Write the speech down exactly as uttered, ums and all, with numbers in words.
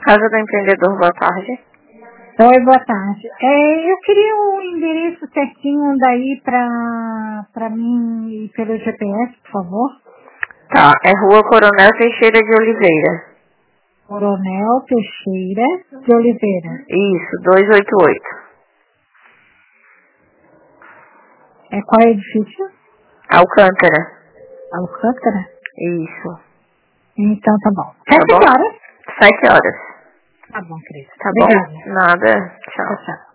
Casa do Empreendedor, boa tarde. Oi, boa tarde. É, eu queria o endereço certinho daí pra, pra mim e pelo G P S, por favor. Tá, é Rua Coronel Teixeira de Oliveira. Coronel Teixeira de Oliveira. Isso, duzentos e oitenta e oito. É, qual é o edifício? Alcântara. Alcântara? Isso. Então tá bom. Tá Sete bom? horas? Sete horas. Tá bom, querida. Tá Obrigada. bom? Nada. Tchau. Tchau, tchau.